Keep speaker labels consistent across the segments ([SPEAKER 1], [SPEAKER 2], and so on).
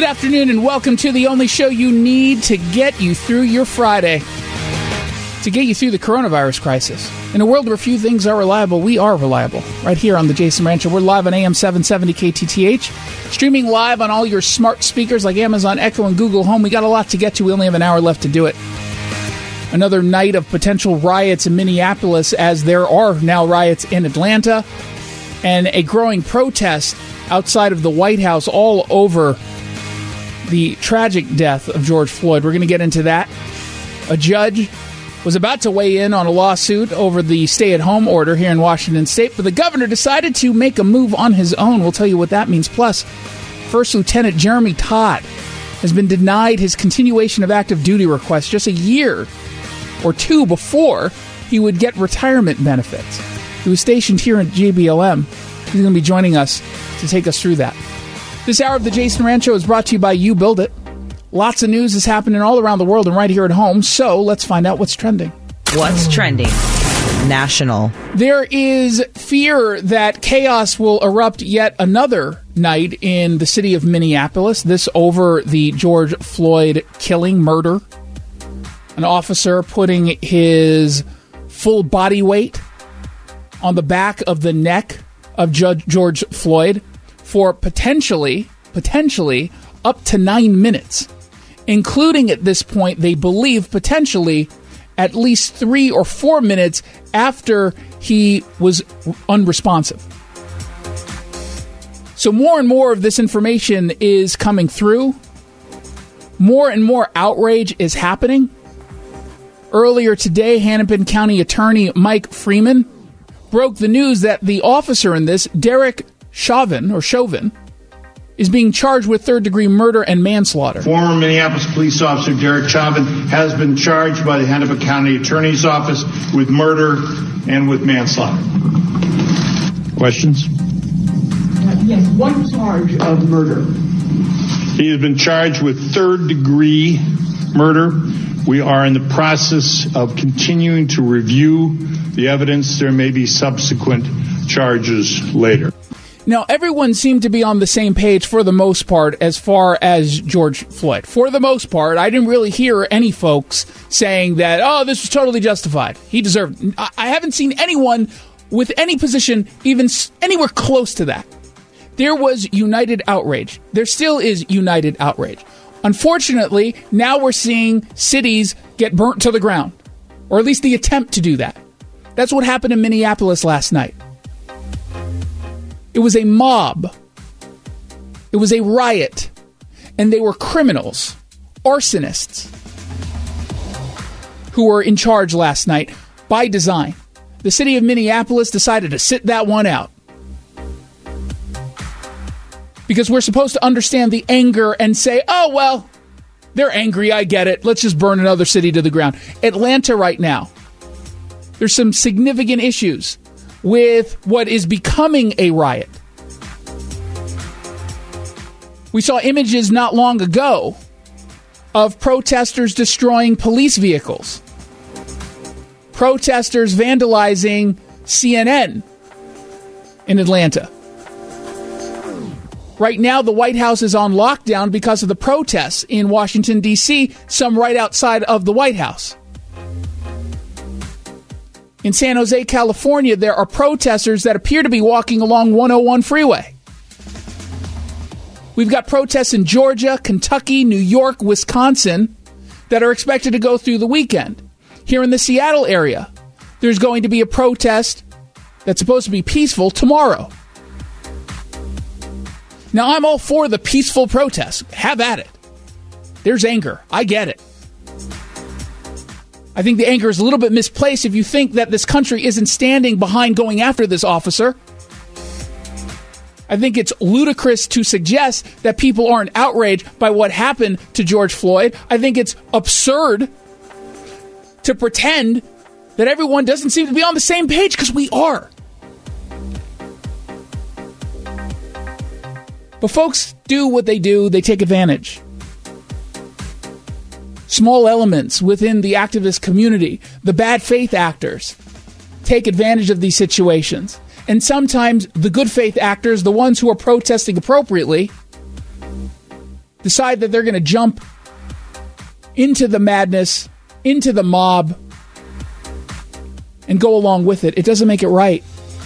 [SPEAKER 1] afternoon and welcome to the only show you need to get you through your Friday. To get you through the coronavirus crisis. In a world where few things are reliable, we are reliable. Right here on the Jason Rancher. We're live on AM 770 KTTH. Streaming live on all your smart speakers like Amazon Echo and Google Home. We got a lot to get to. We only have an hour left to do it. Another night of potential riots in Minneapolis, as there are now riots in Atlanta. And a growing protest outside of the White House all over the tragic death of George Floyd. We're going to get into that. A judge was about to weigh in on a lawsuit over the stay-at-home order here in Washington State, but the governor decided to make a move on his own. We'll tell you what that means. Plus, First Lieutenant Jeremy Todd has been denied his continuation of active duty request just a year or two before he would get retirement benefits. He was stationed here at JBLM. He's going to be joining us to take us through that. This hour of the Jason Rancho is brought to you by You Build It. Lots of news is happening all around the world and right here at home, so let's find out what's trending.
[SPEAKER 2] What's trending? National.
[SPEAKER 1] There is fear that chaos will erupt yet another night in the city of Minneapolis. This over the George Floyd killing, murder. An officer putting his full body weight on the back of the neck of George Floyd for potentially up to 9 minutes. Including at this point, they believe, potentially at least 3 or 4 minutes after he was unresponsive. So more and more of this information is coming through. More and more outrage is happening. Earlier today, Hennepin County Attorney Mike Freeman broke the news that the officer in this, Derek Chauvin, is being charged with third-degree murder and manslaughter.
[SPEAKER 3] Former Minneapolis police officer Derek Chauvin has been charged by the Hennepin County Attorney's Office with murder and with manslaughter. Questions?
[SPEAKER 4] Yes, one charge of murder.
[SPEAKER 3] He has been charged with third-degree murder. We are in the process of continuing to review the evidence. There may be subsequent charges later.
[SPEAKER 1] Now, everyone seemed to be on the same page for the most part as far as George Floyd. For the most part, I didn't really hear any folks saying that, oh, this was totally justified. He deserved it. I haven't seen anyone with any position even anywhere close to that. There was united outrage. There still is united outrage. Unfortunately, now we're seeing cities get burnt to the ground, or at least the attempt to do that. That's what happened in Minneapolis last night. It was a mob. It was a riot. And they were criminals, arsonists, who were in charge last night by design. The city of Minneapolis decided to sit that one out. Because we're supposed to understand the anger and say, oh, well, they're angry, I get it. Let's just burn another city to the ground. Atlanta right now, there's some significant issues with what is becoming a riot. We saw images not long ago of protesters destroying police vehicles. Protesters vandalizing CNN in Atlanta. Right now, the White House is on lockdown because of the protests in Washington, D.C., some right outside of the White House. In San Jose, California, there are protesters that appear to be walking along 101 freeway. We've got protests in Georgia, Kentucky, New York, Wisconsin that are expected to go through the weekend. Here in the Seattle area, there's going to be a protest that's supposed to be peaceful tomorrow. Now, I'm all for the peaceful protests. Have at it. There's anger. I get it. I think the anger is a little bit misplaced if you think that this country isn't standing behind going after this officer. I think it's ludicrous to suggest that people aren't outraged by what happened to George Floyd. I think it's absurd to pretend that everyone doesn't seem to be on the same page, because we are. But folks do what they do. They take advantage. Small elements within the activist community, the bad faith actors, take advantage of these situations. And sometimes the good faith actors, the ones who are protesting appropriately, decide that they're going to jump into the madness, into the mob, and go along with it. It doesn't make it right.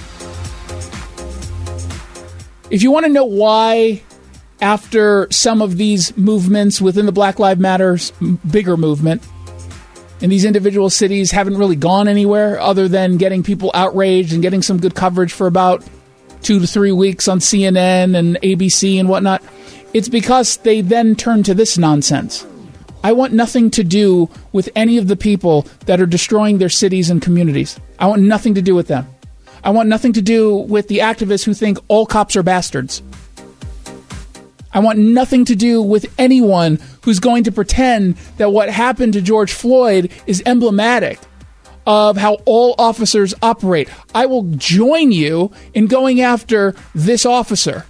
[SPEAKER 1] If you want to know why, after some of these movements within the Black Lives Matter bigger movement, and these individual cities haven't really gone anywhere other than getting people outraged and getting some good coverage for about 2 to 3 weeks on CNN and ABC and whatnot, it's because they then turn to this nonsense. I want nothing to do with any of the people that are destroying their cities and communities. I want nothing to do with them. I want nothing to do with the activists who think all cops are bastards. I want nothing to do with anyone who's going to pretend that what happened to George Floyd is emblematic of how all officers operate. I will join you in going after this officer.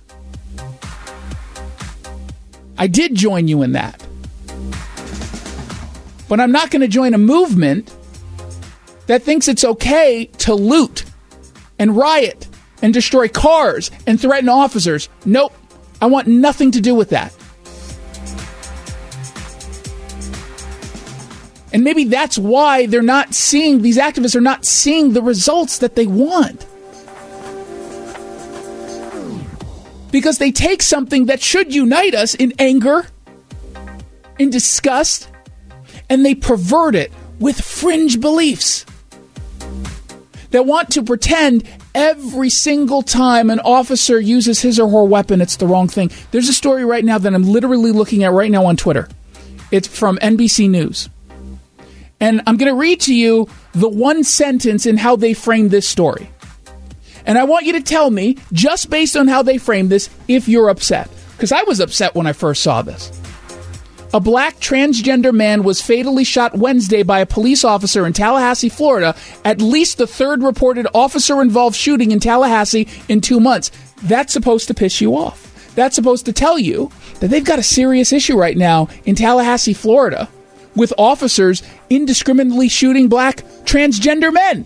[SPEAKER 1] I did join you in that. But I'm not going to join a movement that thinks it's okay to loot and riot and destroy cars and threaten officers. Nope. I want nothing to do with that. And maybe that's why these activists are not seeing the results that they want. Because they take something that should unite us in anger, in disgust, and they pervert it with fringe beliefs that want to pretend every single time an officer uses his or her weapon, it's the wrong thing. There's a story right now that I'm literally looking at right now on Twitter. It's from NBC News. And I'm going to read to you the one sentence in how they framed this story. And I want you to tell me, just based on how they framed this, if you're upset. Because I was upset when I first saw this. A black transgender man was fatally shot Wednesday by a police officer in Tallahassee, Florida, at least the third reported officer-involved shooting in Tallahassee in 2 months. That's supposed to piss you off. That's supposed to tell you that they've got a serious issue right now in Tallahassee, Florida, with officers indiscriminately shooting black transgender men.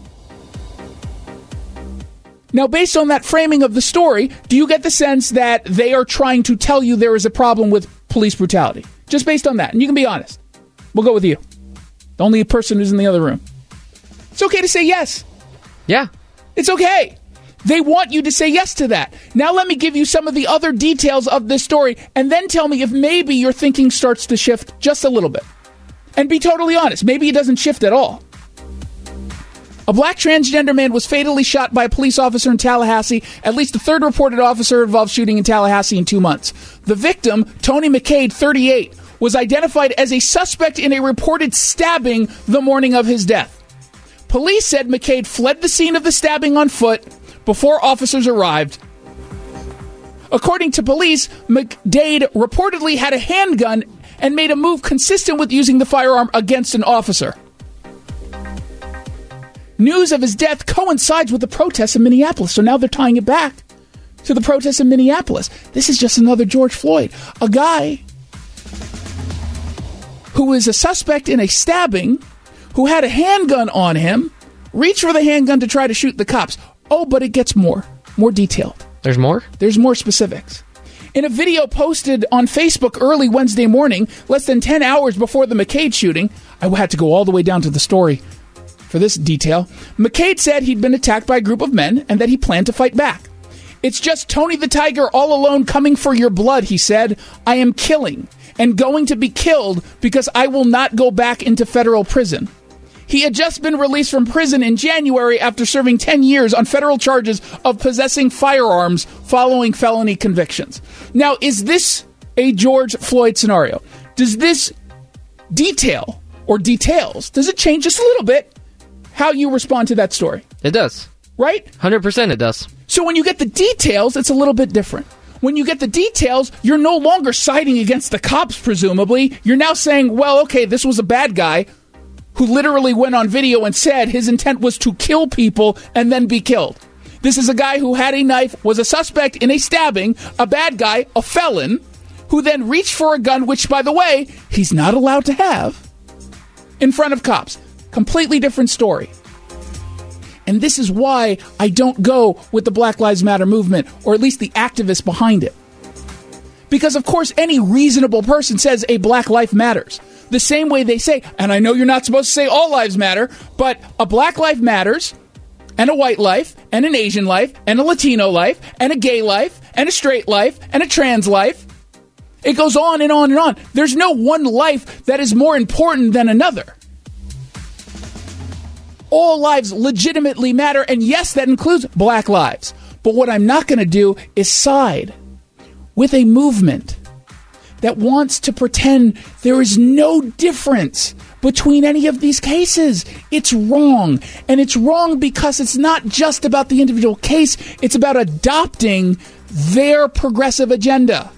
[SPEAKER 1] Now, based on that framing of the story, do you get the sense that they are trying to tell you there is a problem with police brutality? Just based on that. And you can be honest. We'll go with you. The only person who's in the other room. It's okay to say yes.
[SPEAKER 5] Yeah.
[SPEAKER 1] It's okay. They want you to say yes to that. Now let me give you some of the other details of this story, and then tell me if maybe your thinking starts to shift just a little bit. And be totally honest. Maybe it doesn't shift at all. A black transgender man was fatally shot by a police officer in Tallahassee, at least the third reported officer-involved shooting in Tallahassee in 2 months. The victim, Tony McCade, 38, was identified as a suspect in a reported stabbing the morning of his death. Police said McCade fled the scene of the stabbing on foot before officers arrived. According to police, McDade reportedly had a handgun and made a move consistent with using the firearm against an officer. News of his death coincides with the protests in Minneapolis, so now they're tying it back to the protests in Minneapolis. This is just another George Floyd, a guy who is a suspect in a stabbing, who had a handgun on him, reached for the handgun to try to shoot the cops. Oh, but it gets more detailed.
[SPEAKER 5] There's more?
[SPEAKER 1] There's more specifics. In a video posted on Facebook early Wednesday morning, less than 10 hours before the McCade shooting, I had to go all the way down to the story for this detail. McCade said he'd been attacked by a group of men and that he planned to fight back. It's just Tony the Tiger all alone coming for your blood, he said. I am killing and going to be killed because I will not go back into federal prison. He had just been released from prison in January after serving 10 years on federal charges of possessing firearms following felony convictions. Now, is this a George Floyd scenario? Does this details, does it change just a little bit how you respond to that story?
[SPEAKER 5] It does.
[SPEAKER 1] Right?
[SPEAKER 5] 100% it does.
[SPEAKER 1] So when you get the details, it's a little bit different. When you get the details, you're no longer siding against the cops, presumably. You're now saying, well, okay, this was a bad guy who literally went on video and said his intent was to kill people and then be killed. This is a guy who had a knife, was a suspect in a stabbing, a bad guy, a felon, who then reached for a gun, which, by the way, he's not allowed to have, in front of cops. Completely different story. And this is why I don't go with the Black Lives Matter movement, or at least the activists behind it. Because, of course, any reasonable person says a black life matters. The same way they say, and I know you're not supposed to say all lives matter, but a black life matters, and a white life, and an Asian life, and a Latino life, and a gay life, and a straight life, and a trans life. It goes on and on and on. There's no one life that is more important than another. All lives legitimately matter, and yes, that includes black lives. But what I'm not going to do is side with a movement that wants to pretend there is no difference between any of these cases. It's wrong. And it's wrong because it's not just about the individual case. It's about adopting their progressive agenda.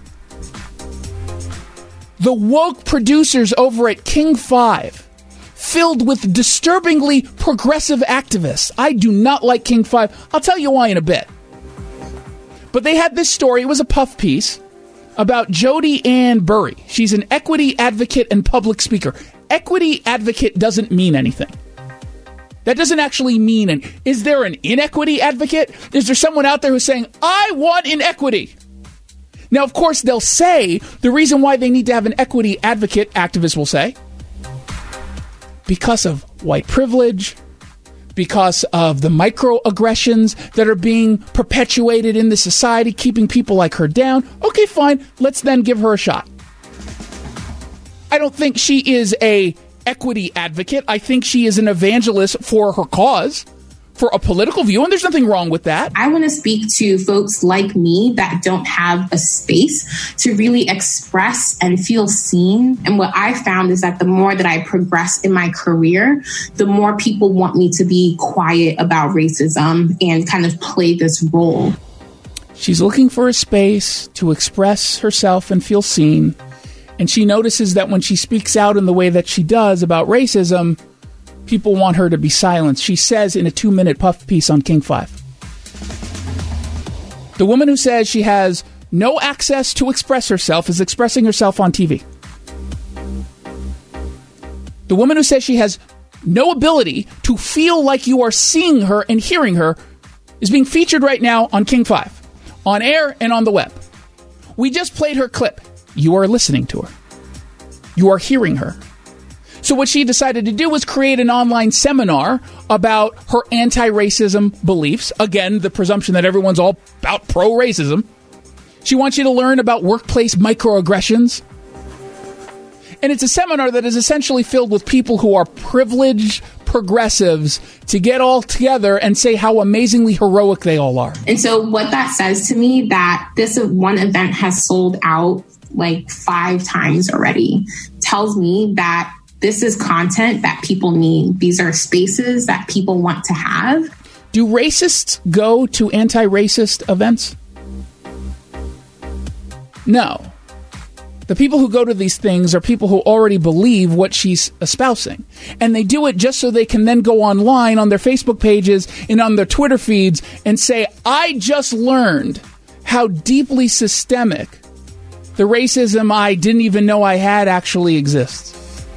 [SPEAKER 1] The woke producers over at King 5, filled with disturbingly progressive activists. I do not like King 5. I'll tell you why in a bit. But they had this story. It was a puff piece about Jodi Ann Burry. She's an equity advocate and public speaker. Equity advocate doesn't mean anything. That doesn't actually mean anything. Is there an inequity advocate? Is there someone out there who's saying, I want inequity? Now, of course, they'll say the reason why they need to have an equity advocate, activists will say, because of white privilege, because of the microaggressions that are being perpetuated in the society, keeping people like her down. Okay, fine. Let's then give her a shot. I don't think she is a equity advocate. I think she is an evangelist for her cause, for a political view, and there's nothing wrong with that.
[SPEAKER 6] I want to speak to folks like me that don't have a space to really express and feel seen. And what I found is that the more that I progress in my career, the more people want me to be quiet about racism and kind of play this role.
[SPEAKER 1] She's looking for a space to express herself and feel seen. And she notices that when she speaks out in the way that she does about racism, people want her to be silenced. She says in a 2-minute puff piece on King 5. The woman who says she has no access to express herself is expressing herself on TV. The woman who says she has no ability to feel like you are seeing her and hearing her is being featured right now on King 5, on air and on the web. We just played her clip. You are listening to her. You are hearing her. So what she decided to do was create an online seminar about her anti-racism beliefs. Again, the presumption that everyone's all about pro-racism. She wants you to learn about workplace microaggressions. And it's a seminar that is essentially filled with people who are privileged progressives to get all together and say how amazingly heroic they all are.
[SPEAKER 6] And so what that says to me, that this one event has sold out like 5 times already, tells me that this is content that people need. These are spaces that people want to have.
[SPEAKER 1] Do racists go to anti-racist events? No. The people who go to these things are people who already believe what she's espousing. And they do it just so they can then go online on their Facebook pages and on their Twitter feeds and say, I just learned how deeply systemic the racism I didn't even know I had actually exists.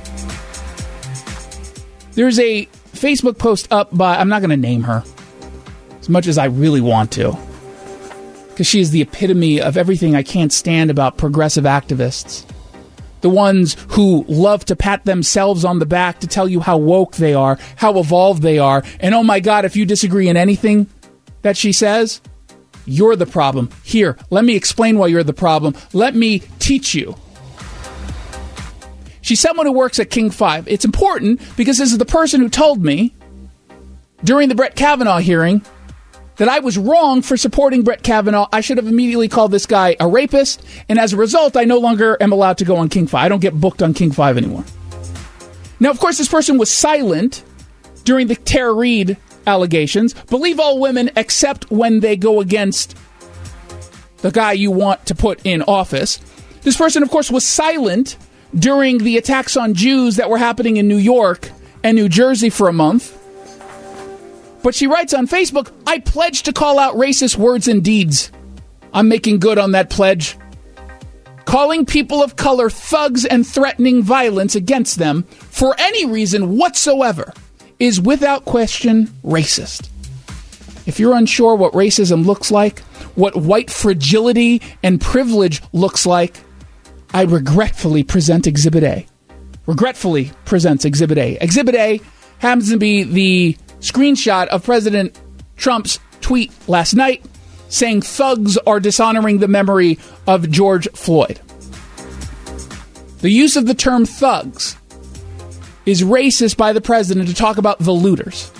[SPEAKER 1] There's a Facebook post up by, I'm not going to name her, as much as I really want to, because she is the epitome of everything I can't stand about progressive activists. The ones who love to pat themselves on the back to tell you how woke they are, how evolved they are, and oh my God, if you disagree in anything that she says, you're the problem. Here, let me explain why you're the problem. Let me teach you. She's someone who works at King 5. It's important because this is the person who told me during the Brett Kavanaugh hearing that I was wrong for supporting Brett Kavanaugh. I should have immediately called this guy a rapist, and as a result, I no longer am allowed to go on King 5. I don't get booked on King 5 anymore. Now, of course, this person was silent during the Tara Reade allegations. Believe all women except when they go against the guy you want to put in office. This person, of course, was silent during the attacks on Jews that were happening in New York and New Jersey for a month. But she writes on Facebook, I pledge to call out racist words and deeds. I'm making good on that pledge. Calling people of color thugs and threatening violence against them for any reason whatsoever is without question racist. If you're unsure what racism looks like, what white fragility and privilege looks like, I regretfully present Exhibit A. Regretfully presents Exhibit A. Exhibit A happens to be the screenshot of President Trump's tweet last night saying thugs are dishonoring the memory of George Floyd. The use of the term thugs is racist by the president to talk about the looters.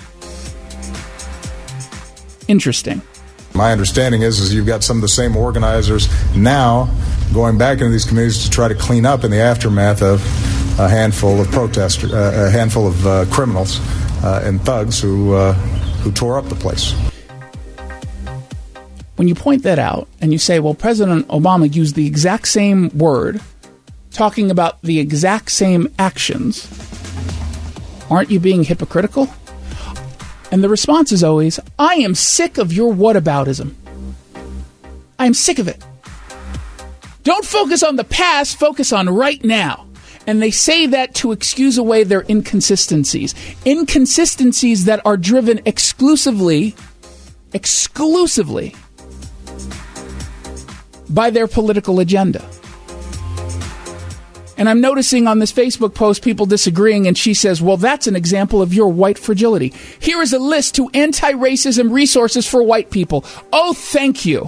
[SPEAKER 1] Interesting.
[SPEAKER 7] My understanding is you've got some of the same organizers now going back into these communities to try to clean up in the aftermath of a handful of protesters, a handful of criminals and thugs who tore up the place.
[SPEAKER 1] When you point that out and you say, well, President Obama used the exact same word, talking about the exact same actions, aren't you being hypocritical? And the response is always, I am sick of your whataboutism. I am sick of it. Don't focus on the past, focus on right now. And they say that to excuse away their inconsistencies. Inconsistencies that are driven exclusively by their political agenda. And I'm noticing on this Facebook post people disagreeing, and she says, well, that's an example of your white fragility. Here is a list to anti-racism resources for white people. Oh, thank you.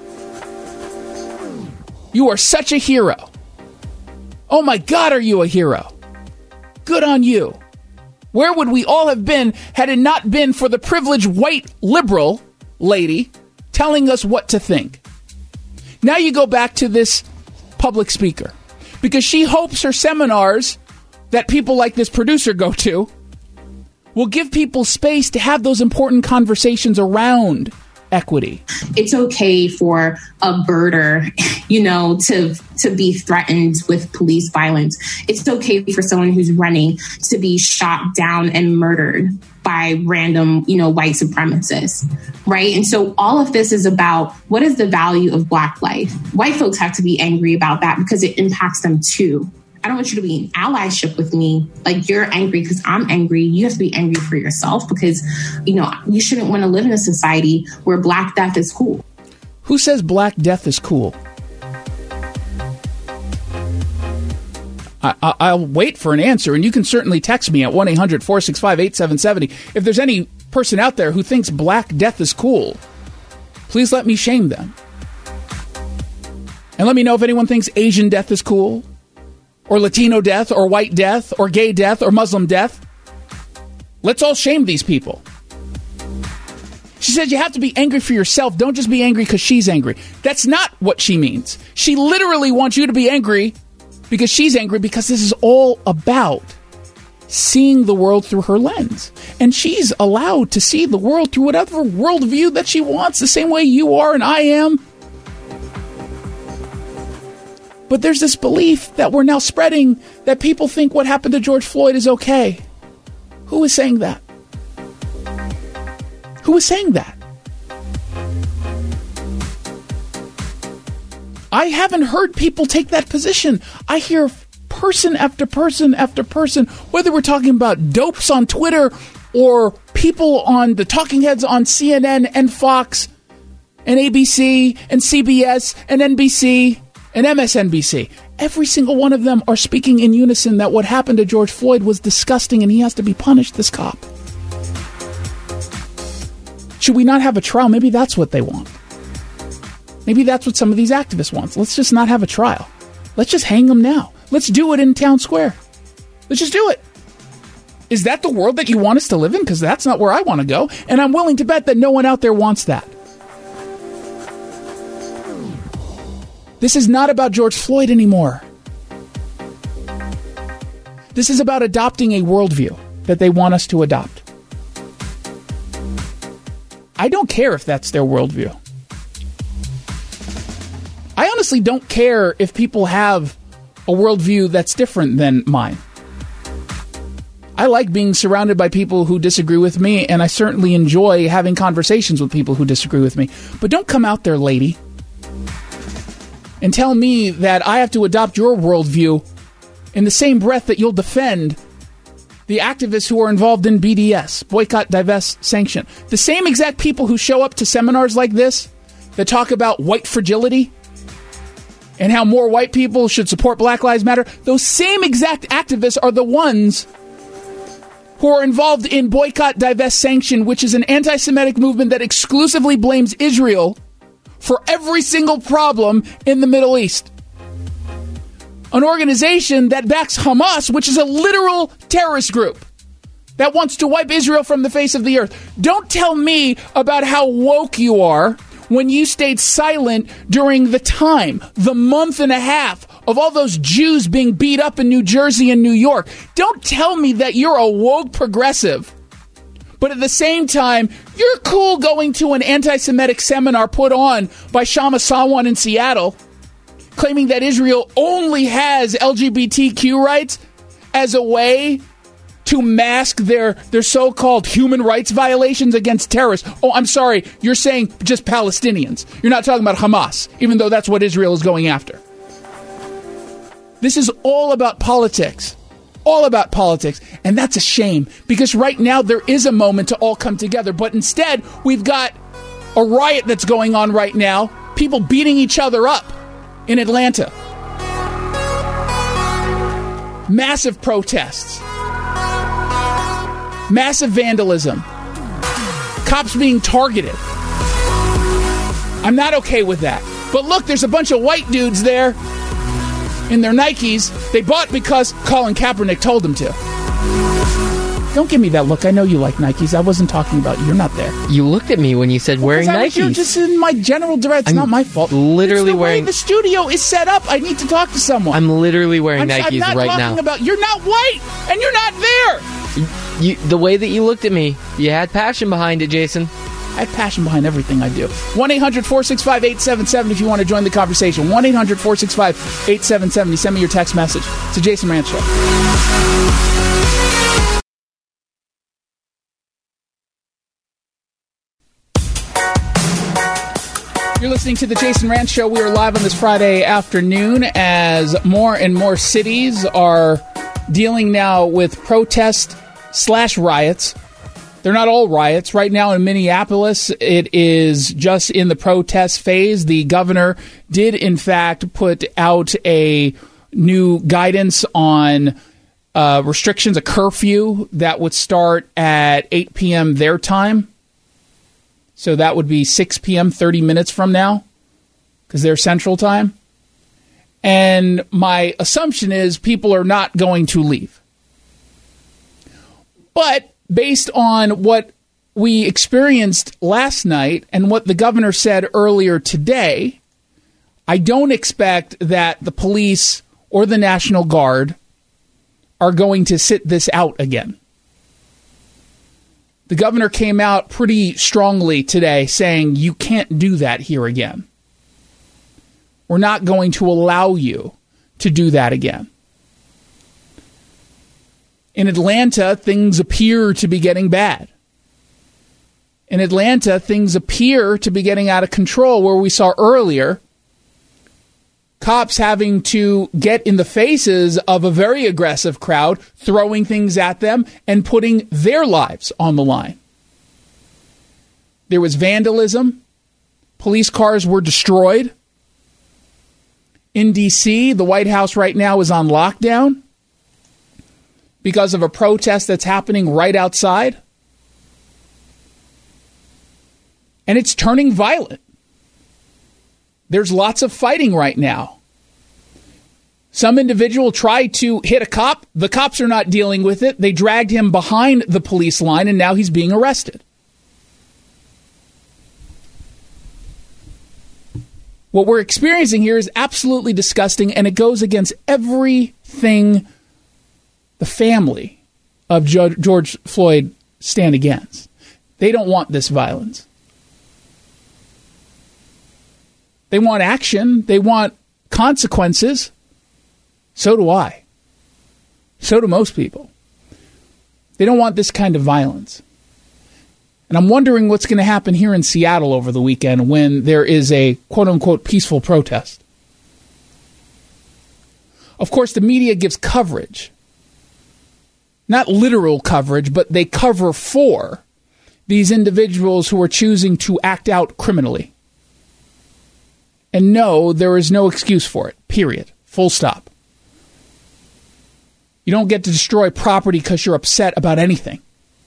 [SPEAKER 1] You are such a hero. Oh my God, are you a hero? Good on you. Where would we all have been had it not been for the privileged white liberal lady telling us what to think? Now you go back to this public speaker, because she hopes her seminars that people like this producer go to will give people space to have those important conversations around equity.
[SPEAKER 6] It's okay for a birder, to be threatened with police violence. It's okay for someone who's running to be shot down and murdered by random, white supremacists, right? And so all of this is about what is the value of Black life? White folks have to be angry about that because it impacts them too. I don't want you to be in allyship with me. Like, you're angry because I'm angry. You have to be angry for yourself because, you shouldn't want to live in a society where Black death is cool.
[SPEAKER 1] Who says Black death is cool? I'll wait for an answer, and you can certainly text me at 1-800-465-8770. If there's any person out there who thinks Black death is cool, please let me shame them. And let me know if anyone thinks Asian death is cool, or Latino death, or white death, or gay death, or Muslim death. Let's all shame these people. She says you have to be angry for yourself. Don't just be angry because she's angry. That's not what she means. She literally wants you to be angry because she's angry, because this is all about seeing the world through her lens. And she's allowed to see the world through whatever worldview that she wants, the same way you are and I am. But there's this belief that we're now spreading that people think what happened to George Floyd is okay. Who is saying that? Who is saying that? I haven't heard people take that position. I hear person after person after person, whether we're talking about dopes on Twitter or people on the talking heads on CNN and Fox and ABC and CBS and NBC and MSNBC. Every single one of them are speaking in unison that what happened to George Floyd was disgusting and he has to be punished, this cop. Should we not have a trial? Maybe that's what they want. Maybe that's what some of these activists want. Let's just not have a trial. Let's just hang them now. Let's do it in town square. Let's just do it. Is that the world that you want us to live in? Because that's not where I want to go. And I'm willing to bet that no one out there wants that. This is not about George Floyd anymore. This is about adopting a worldview that they want us to adopt. I don't care if that's their worldview. I honestly don't care if people have a worldview that's different than mine. I like being surrounded by people who disagree with me, and I certainly enjoy having conversations with people who disagree with me. But don't come out there, lady, and tell me that I have to adopt your worldview in the same breath that you'll defend the activists who are involved in BDS, boycott, divest, sanction. The same exact people who show up to seminars like this that talk about white fragility and how more white people should support Black Lives Matter, those same exact activists are the ones who are involved in Boycott, Divest, Sanction, which is an anti-Semitic movement that exclusively blames Israel for every single problem in the Middle East. An organization that backs Hamas, which is a literal terrorist group that wants to wipe Israel from the face of the earth. Don't tell me about how woke you are when you stayed silent during the month and a half of all those Jews being beat up in New Jersey and New York. Don't tell me that you're a woke progressive, but at the same time, you're cool going to an anti-Semitic seminar put on by Shama Sawan in Seattle, claiming that Israel only has LGBTQ rights as a way to mask their so-called human rights violations against terrorists. Oh, I'm sorry, you're saying just Palestinians. You're not talking about Hamas, even though that's what Israel is going after. This is all about politics. All about politics. And that's a shame, because right now there is a moment to all come together. But instead, we've got a riot that's going on right now. People beating each other up in Atlanta. Massive protests. Massive vandalism. Cops being targeted. I'm not okay with that. But look, there's a bunch of white dudes there in their Nikes they bought because Colin Kaepernick told them to. Don't give me that look. I know you like Nikes. I wasn't talking about you. You're not there.
[SPEAKER 5] You looked at me when you said wearing Nikes.
[SPEAKER 1] You're just in my general direction. It's not my fault.
[SPEAKER 5] Literally
[SPEAKER 1] it's the
[SPEAKER 5] wearing.
[SPEAKER 1] Way the studio is set up. I need to talk to someone.
[SPEAKER 5] I'm literally wearing Nikes
[SPEAKER 1] right now. I'm not talking about. You're not white, and you're not there.
[SPEAKER 5] The way that you looked at me, you had passion behind it, Jason.
[SPEAKER 1] I have passion behind everything I do. 1-800-465-8770 if you want to join the conversation. 1-800-465-8770. Send me your text message. It's a Jason Ranch Show. You're listening to the Jason Ranch Show. We are live on this Friday afternoon as more and more cities are dealing now with protest/riots. They're not all riots. Right now in Minneapolis, it is just in the protest phase. The governor did, in fact, put out a new guidance on restrictions, a curfew that would start at 8 p.m. their time. So that would be 6 p.m., 30 minutes from now, because they're Central Time. And my assumption is people are not going to leave. But based on what we experienced last night and what the governor said earlier today, I don't expect that the police or the National Guard are going to sit this out again. The governor came out pretty strongly today saying you can't do that here again. We're not going to allow you to do that again. In Atlanta, things appear to be getting bad. In Atlanta, things appear to be getting out of control, where we saw earlier cops having to get in the faces of a very aggressive crowd, throwing things at them and putting their lives on the line. There was vandalism. Police cars were destroyed. In D.C., the White House right now is on lockdown because of a protest that's happening right outside. And it's turning violent. There's lots of fighting right now. Some individual tried to hit a cop. The cops are not dealing with it. They dragged him behind the police line, and now he's being arrested. What we're experiencing here is absolutely disgusting, and it goes against everything the family of George Floyd stand against. They don't want this violence. They want action. They want consequences. So do I. So do most people. They don't want this kind of violence. And I'm wondering what's going to happen here in Seattle over the weekend when there is a quote-unquote peaceful protest. Of course, the media gives coverage. Not literal coverage, but they cover for these individuals who are choosing to act out criminally. And no, there is no excuse for it. Period. Full stop. You don't get to destroy property because you're upset about anything.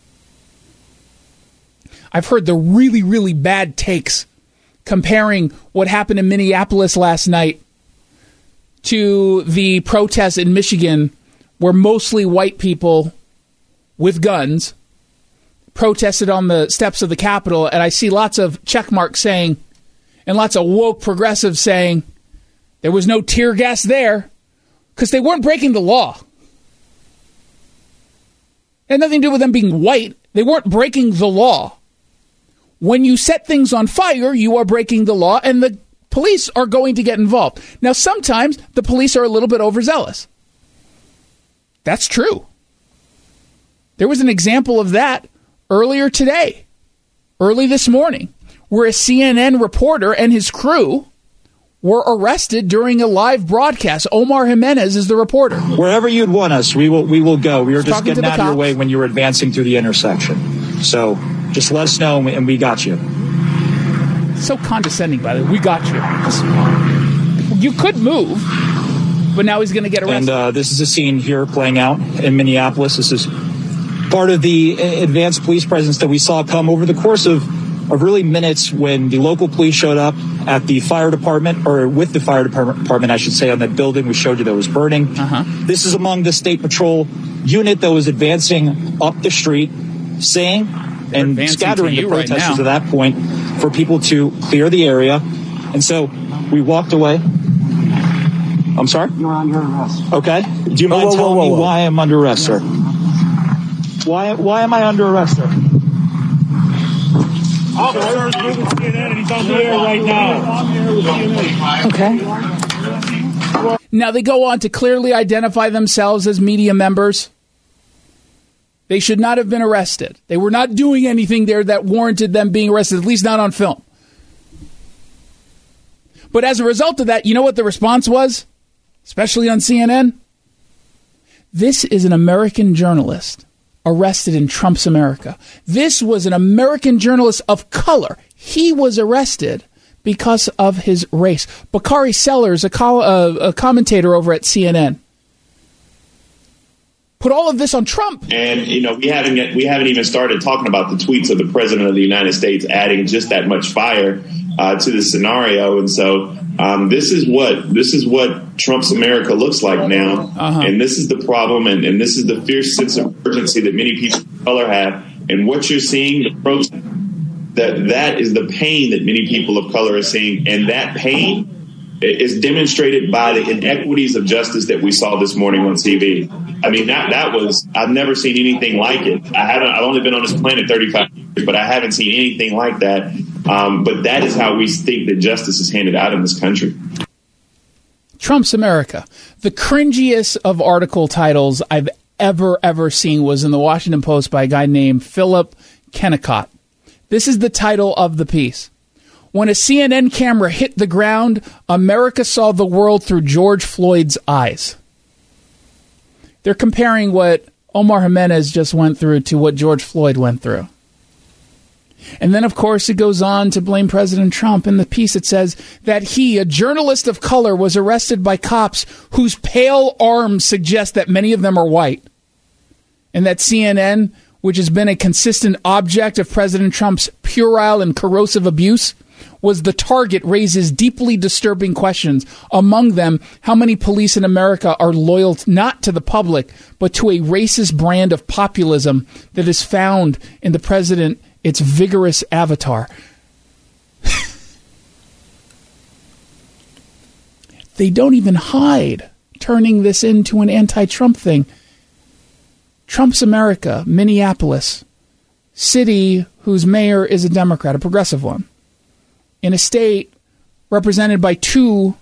[SPEAKER 1] I've heard the really, really bad takes comparing what happened in Minneapolis last night to the protests in Michigan where mostly white people with guns protested on the steps of the Capitol. And I see lots of checkmarks saying, and lots of woke progressives saying, there was no tear gas there because they weren't breaking the law. It had nothing to do with them being white. They weren't breaking the law. When you set things on fire, you are breaking the law, and the police are going to get involved. Now, sometimes the police are a little bit overzealous. That's true. There was an example of that earlier today, early this morning, where a CNN reporter and his crew were arrested during a live broadcast. Omar Jimenez is the reporter.
[SPEAKER 8] Wherever you'd want us, we will go. We were just getting out of your way when you were advancing through the intersection. So just let us know, and we got you.
[SPEAKER 1] So condescending, by the way. We got you. You could move, but now he's going to get arrested.
[SPEAKER 8] And this is a scene here playing out in Minneapolis. This is part of the advanced police presence that we saw come over the course of really minutes when the local police showed up at the fire department, or with the fire department, I should say, on that building we showed you that was burning. This is among the state patrol unit that was advancing up the street, saying and scattering the protesters at that point for people to clear the area. And so we walked away. I'm sorry?
[SPEAKER 4] You're under arrest.
[SPEAKER 8] Okay. Do you mind telling me why I'm under arrest, sir? Why am I under arrest, sir?
[SPEAKER 9] Officer's moving CNN and he's on the air right now.
[SPEAKER 1] Okay. Now they go on to clearly identify themselves as media members. They should not have been arrested. They were not doing anything there that warranted them being arrested, at least not on film. But as a result of that, you know what the response was? Especially on CNN? This is an American journalist arrested in Trump's America. This was an American journalist of color. He was arrested because of his race. Bakari Sellers, a commentator over at CNN, put all of this on Trump.
[SPEAKER 10] And, you know, we haven't even started talking about the tweets of the president of the United States adding just that much fire to the scenario. And so this is what Trump's America looks like now. And this is the problem. And this is the fierce sense of urgency that many people of color have. And what you're seeing, the protest, that is the pain that many people of color are seeing. And that pain is demonstrated by the inequities of justice that we saw this morning on TV. I mean, that was, I've never seen anything like it. I've only been on this planet 35 years, but I haven't seen anything like that. But that is how we think that justice is handed out in this country.
[SPEAKER 1] Trump's America. The cringiest of article titles I've ever seen was in the Washington Post by a guy named Philip Kennicott. This is the title of the piece. When a CNN camera hit the ground, America saw the world through George Floyd's eyes. They're comparing what Omar Jimenez just went through to what George Floyd went through. And then, of course, it goes on to blame President Trump. In the piece, it says that he, a journalist of color, was arrested by cops whose pale arms suggest that many of them are white. And that CNN, which has been a consistent object of President Trump's puerile and corrosive abuse, was the target, raises deeply disturbing questions. Among them, how many police in America are loyal not to the public, but to a racist brand of populism that is found in the president, its vigorous avatar. They don't even hide turning this into an anti-Trump thing. Trump's America, Minneapolis, city whose mayor is a Democrat, a progressive one, in a state represented by two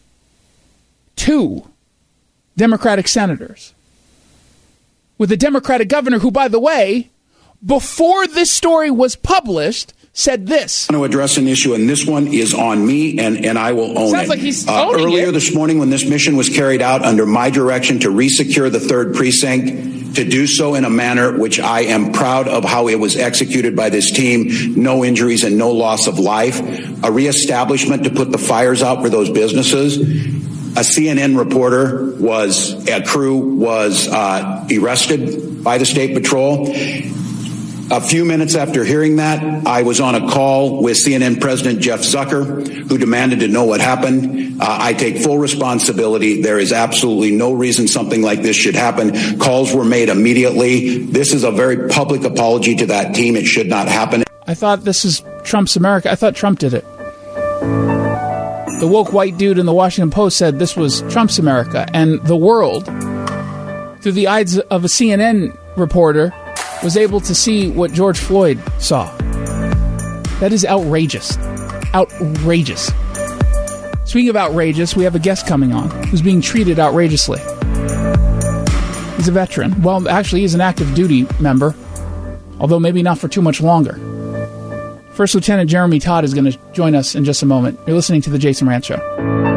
[SPEAKER 1] Democratic senators, with a Democratic governor who, by the way, before this story was published, said this.
[SPEAKER 11] I want to address an issue, and this one is on me, and I will own it.
[SPEAKER 1] Sounds like he's owning
[SPEAKER 11] earlier
[SPEAKER 1] it.
[SPEAKER 11] This morning, when this mission was carried out under my direction to resecure the 3rd precinct, to do so in a manner which I am proud of how it was executed by this team. No injuries and no loss of life. A reestablishment to put the fires out for those businesses. A CNN reporter a crew was arrested by the State Patrol. A few minutes after hearing that, I was on a call with CNN President Jeff Zucker, who demanded to know what happened. I take full responsibility. There is absolutely no reason something like this should happen. Calls were made immediately. This is a very public apology to that team. It should not happen.
[SPEAKER 1] I thought this is Trump's America. I thought Trump did it. The woke white dude in the Washington Post said this was Trump's America, and the world, through the eyes of a CNN reporter, was able to see what George Floyd saw. That is outrageous. Outrageous. Speaking of outrageous, we have a guest coming on who's being treated outrageously. He's a veteran. Well, actually, he's an active duty member, although maybe not for too much longer. First Lieutenant Jeremy Todd is going to join us in just a moment. You're listening to The Jason Rantz Show.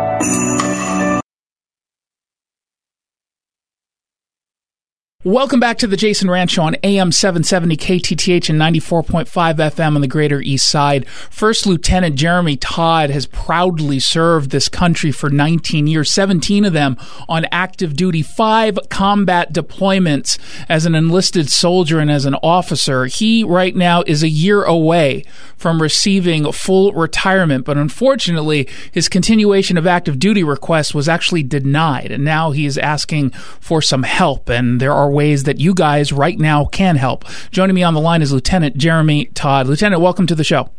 [SPEAKER 1] Welcome back to the Jason Rantz Show on AM 770 KTTH and 94.5 FM on the Greater East Side. First Lieutenant Jeremy Todd has proudly served this country for 19 years, 17 of them on active duty, 5 combat deployments as an enlisted soldier and as an officer. He right now is a year away from receiving full retirement, but unfortunately his continuation of active duty request was actually denied, and now he is asking for some help, and there are ways that you guys right now can help. Joining me on the line is Lieutenant Jeremy Todd. Lieutenant, welcome to the show.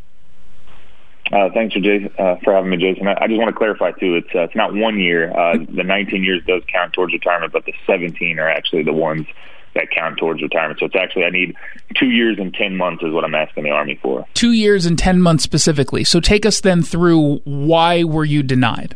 [SPEAKER 12] Thanks for having me, Jason. I just want to clarify, too, it's not 1 year. The 19 years does count towards retirement, but the 17 are actually the ones that count towards retirement. So it's actually, I need 2 years and 10 months is what I'm asking the Army for.
[SPEAKER 1] 2 years and 10 months specifically. So take us then through why were you denied?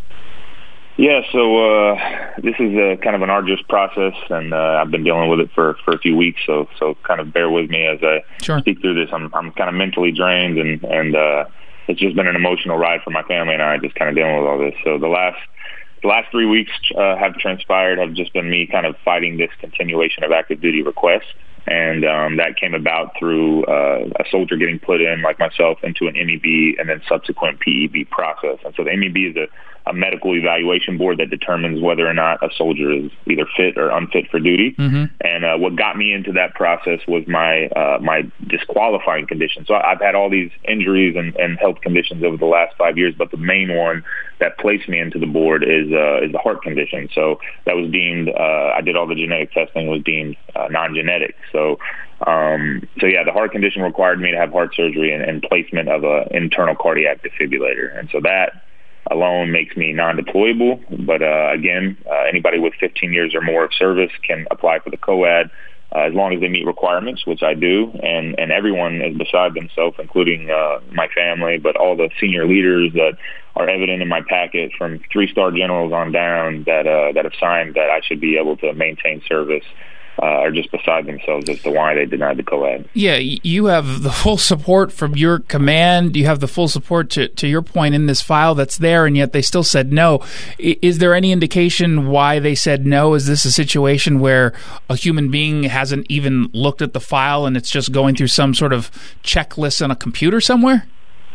[SPEAKER 12] Yeah, so this is kind of an arduous process, and I've been dealing with it for a few weeks, so kind of bear with me as I speak through this. I'm kind of mentally drained, and it's just been an emotional ride for my family and I, just kind of dealing with all this. So the last 3 weeks have transpired, have just been me kind of fighting this continuation of active duty request. And that came about through a soldier getting put in, like myself, into an MEB and then subsequent PEB process. And so the MEB is a medical evaluation board that determines whether or not a soldier is either fit or unfit for duty. Mm-hmm. And what got me into that process was my disqualifying condition. So I've had all these injuries and health conditions over the last 5 years, but the main one that placed me into the board is the heart condition. So that was deemed, I did all the genetic testing, was deemed non-genetic. So yeah, the heart condition required me to have heart surgery and placement of an internal cardiac defibrillator. And so that alone makes me non-deployable. But again, anybody with 15 years or more of service can apply for the COAD as long as they meet requirements, which I do. And everyone is beside themselves, including my family, but all the senior leaders that are evident in my packet from 3-star generals on down that have signed that I should be able to maintain service are just beside themselves as to why they denied the COAD.
[SPEAKER 1] Yeah, you have the full support from your command. You have the full support to your point in this file that's there, and yet they still said no. Is there any indication why they said no? Is this a situation where a human being hasn't even looked at the file and it's just going through some sort of checklist on a computer somewhere?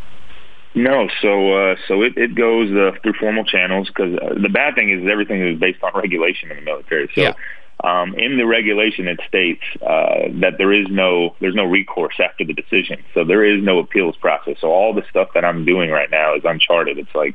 [SPEAKER 12] No, so it goes through formal channels, because the bad thing is everything is based on regulation in the military. So. Yeah. In the regulation, it states that there's no recourse after the decision. So there is no appeals process. So all the stuff that I'm doing right now is uncharted. It's like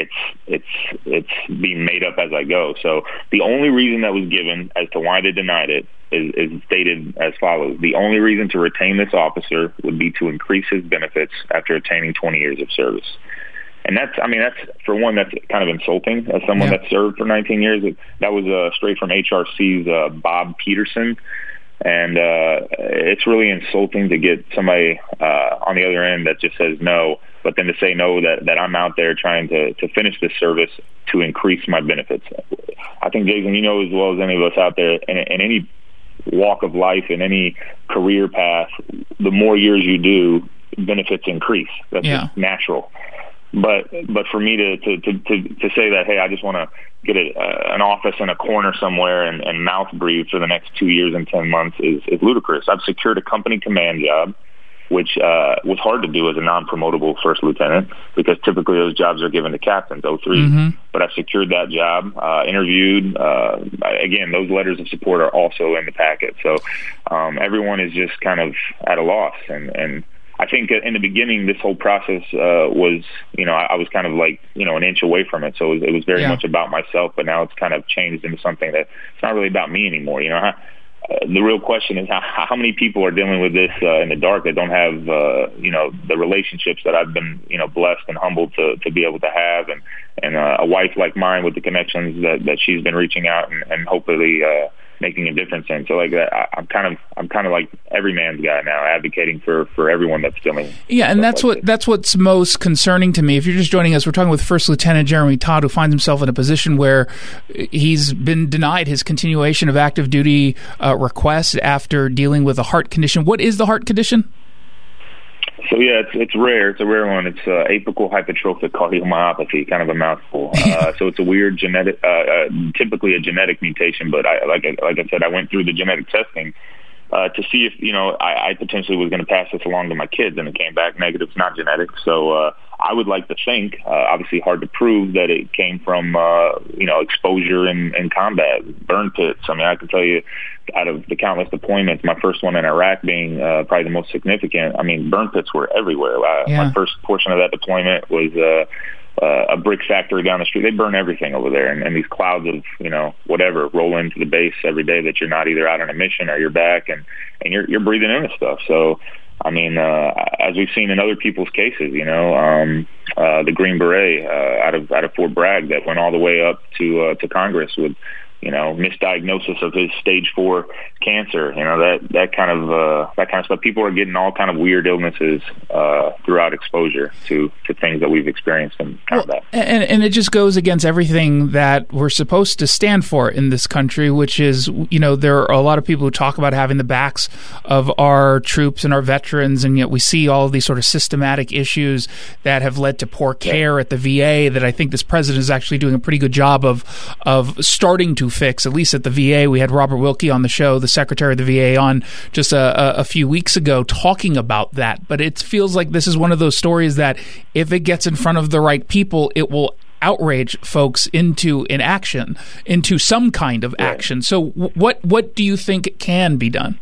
[SPEAKER 12] it's being made up as I go. So the only reason that was given as to why they denied it is stated as follows: the only reason to retain this officer would be to increase his benefits after attaining 20 years of service. And that's for one, that's kind of insulting as someone that served for 19 years. That was straight from HRC's Bob Peterson. And it's really insulting to get somebody on the other end that just says no, but then to say no, that I'm out there trying to finish this service to increase my benefits. I think, Jason, you know as well as any of us out there, in any walk of life, in any career path, the more years you do, benefits increase. That's just natural. But for me to say that, hey, I just want to get an office in a corner somewhere and mouth breathe for the next 2 years and 10 months is ludicrous. I've secured a company command job, which was hard to do as a non-promotable first lieutenant, because typically those jobs are given to captains, 03.
[SPEAKER 1] Mm-hmm.
[SPEAKER 12] But I secured that job, interviewed. Again, those letters of support are also in the packet. So everyone is just kind of at a loss. And I think in the beginning, this whole process was, I was kind of like, an inch away from it. So it was very much about myself, but now it's kind of changed into something that it's not really about me anymore. The real question is how many people are dealing with this in the dark that don't have, the relationships that I've been, blessed and humbled to be able to have, and a wife like mine with the connections that she's been reaching out and hopefully making a difference in. So like that, I'm kind of like every man's guy now, advocating for everyone that's dealing.
[SPEAKER 1] Yeah, and that's what's most concerning to me. If you're just joining us, we're talking with First Lieutenant Jeremy Todd, who finds himself in a position where he's been denied his continuation of active duty request after dealing with a heart condition. What is the heart condition?
[SPEAKER 12] So yeah, it's rare. It's a rare one. It's apical hypertrophic cardiomyopathy, kind of a mouthful. So it's a weird genetic, typically a genetic mutation. But like I said, I went through the genetic testing to see if I potentially was going to pass this along to my kids, and it came back negative. It's not genetic. So I would like to think, obviously hard to prove, that it came from exposure in combat, burn pits. I mean, I can tell you, out of the countless deployments, my first one in Iraq being probably the most significant, I mean, burn pits were everywhere. My first portion of that deployment was a brick factory down the street. They burn everything over there, and these clouds of whatever roll into the base every day that you're not either out on a mission or you're back, and you're breathing in this stuff. So I mean, as we've seen in other people's cases, the Green Beret out of Fort Bragg that went all the way up to Congress with misdiagnosis of his stage 4 cancer, that kind of stuff. People are getting all kind of weird illnesses throughout exposure to things that we've experienced in combat.
[SPEAKER 1] Well, and it just goes against everything that we're supposed to stand for in this country, which is, there are a lot of people who talk about having the backs of our troops and our veterans, and yet we see all of these sort of systematic issues that have led to poor care at the VA that I think this president is actually doing a pretty good job of starting to fix, at least at the VA. We had Robert Wilkie on the show, the secretary of the VA, on just a few weeks ago talking about that. But it feels like this is one of those stories that if it gets in front of the right people, it will outrage folks into inaction, into some kind of action. So what do you think can be done?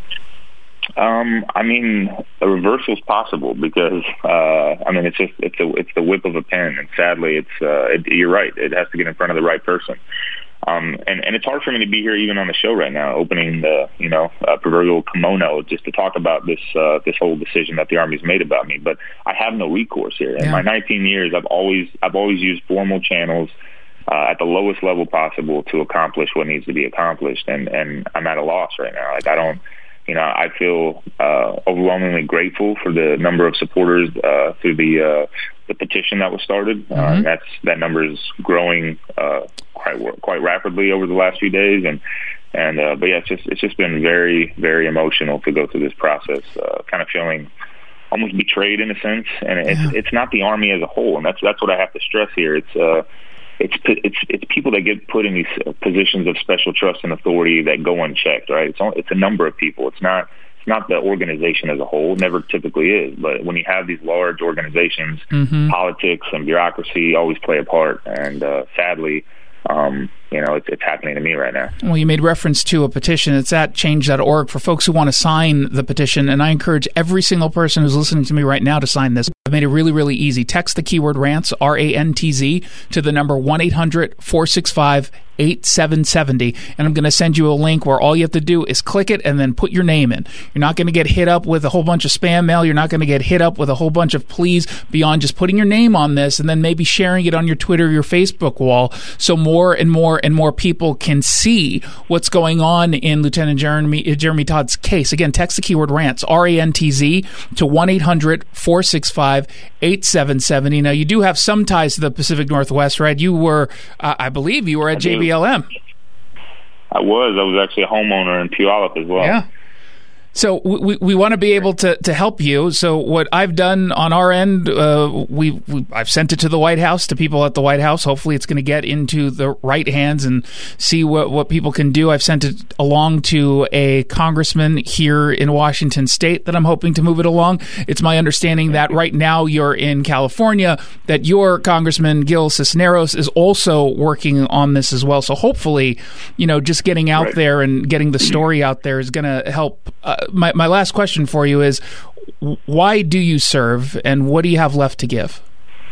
[SPEAKER 12] I mean, a reversal is possible because, it's the whip of a pen, and sadly, you're right. It has to get in front of the right person. And it's hard for me to be here even on the show right now, opening the, proverbial kimono just to talk about this whole decision that the Army's made about me. But I have no recourse here. In my 19 years, I've always used formal channels at the lowest level possible to accomplish what needs to be accomplished. And I'm at a loss right now. Like, I don't, I feel overwhelmingly grateful for the number of supporters through the petition that was started. And that number is growing quite rapidly over the last few days, but yeah, it's just been very, very emotional to go through this process. Kind of feeling almost betrayed in a sense, and it's not the Army as a whole, and that's what I have to stress here. It's people that get put in these positions of special trust and authority that go unchecked, right? It's a number of people. It's not the organization as a whole. It never typically is. But when you have these large organizations, politics and bureaucracy always play a part. And sadly, it's happening to me right now.
[SPEAKER 1] Well, you made reference to a petition. It's at change.org for folks who want to sign the petition. And I encourage every single person who's listening to me right now to sign this. I've made it really, really easy. Text the keyword RANTZ, R-A-N-T-Z, to the number 1-800-465-8770. And I'm going to send you a link where all you have to do is click it and then put your name in. You're not going to get hit up with a whole bunch of spam mail. You're not going to get hit up with a whole bunch of pleas beyond just putting your name on this and then maybe sharing it on your Twitter or your Facebook wall, so more and more and more people can see what's going on in Lieutenant Jeremy Todd's case. Again, text the keyword RANTZ, R-A-N-T-Z, to 1-800-465-8770. Now, you do have some ties to the Pacific Northwest, right? You were, I believe you were at JBLM.
[SPEAKER 12] I was actually a homeowner in Puyallup as well.
[SPEAKER 1] Yeah. So we want to be able to help you. So what I've done on our end, I've sent it to the White House, to people at the White House. Hopefully it's going to get into the right hands and see what people can do. I've sent it along to a congressman here in Washington State that I'm hoping to move it along. It's my understanding that right now you're in California, that your Congressman Gil Cisneros is also working on this as well. So hopefully, just getting out there and getting the story out there is going to help. My last question for you is, why do you serve, and what do you have left to give?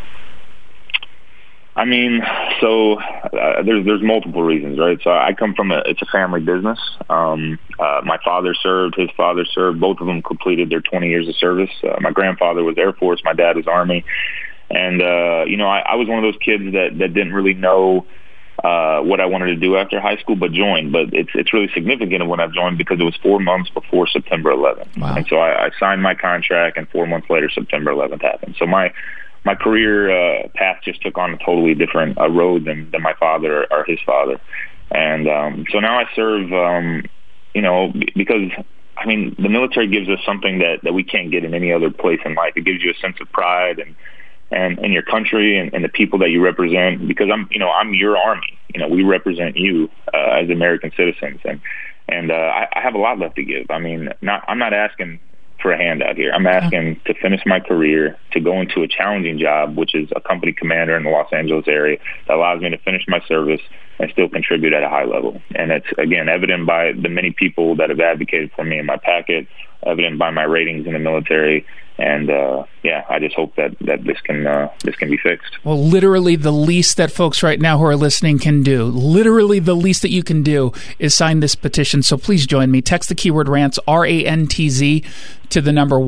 [SPEAKER 12] I mean, so there's multiple reasons, right? So I come from it's a family business. My father served, his father served. Both of them completed their 20 years of service. My grandfather was Air Force, my dad was Army. And, I was one of those kids that didn't really know what I wanted to do after high school, but joined. But it's really significant when I've joined because it was 4 months before September 11th.
[SPEAKER 1] Wow.
[SPEAKER 12] And so I signed my contract, and 4 months later, September 11th happened. So my career path just took on a totally different road than my father or his father. And so now I serve, because, I mean, the military gives us something that we can't get in any other place in life. It gives you a sense of pride and your country and the people that you represent, because I'm your Army. We represent you as American citizens, and I have a lot left to give. I mean, I'm not asking for a handout here. I'm asking to finish my career, to go into a challenging job, which is a company commander in the Los Angeles area, that allows me to finish my service and still contribute at a high level. And it's, again, evident by the many people that have advocated for me in my packet, evident by my ratings in the military. And I just hope that this can be fixed. Well,
[SPEAKER 1] literally the least that folks right now who are listening can do, literally the least that you can do is sign this petition. So please join me. Text the keyword RANTZ, RANTZ, to the number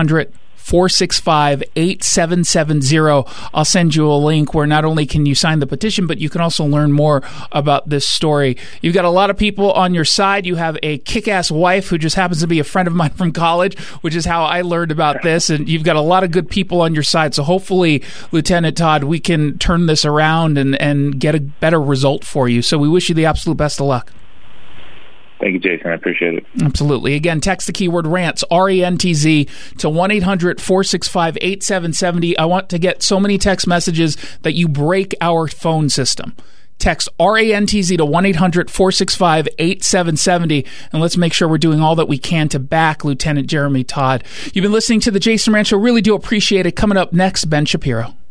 [SPEAKER 1] 1-800-465-8770. I'll send you a link where not only can you sign the petition, but you can also learn more about this story. You've got a lot of people on your side. You have a kick-ass wife who just happens to be a friend of mine from college, which is how I learned about this. And you've got a lot of good people on your side. So hopefully, Lieutenant Todd, we can turn this around and get a better result for you. So we wish you the absolute best of luck.
[SPEAKER 12] Thank you, Jason. I appreciate it.
[SPEAKER 1] Absolutely. Again, text the keyword RANTZ, RANTZ, to 1-800-465-8770. I want to get so many text messages that you break our phone system. Text RANTZ to 1-800-465-8770, and let's make sure we're doing all that we can to back Lieutenant Jeremy Todd. You've been listening to The Jason Rantz Show. Really do appreciate it. Coming up next, Ben Shapiro.